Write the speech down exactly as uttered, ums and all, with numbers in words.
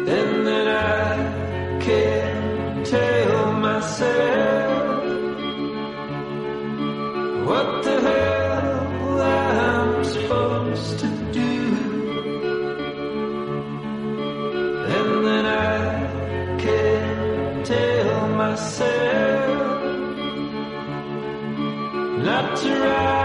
and then I can't tell myself what the hell I'm supposed to do, and then I can't tell myself not to ride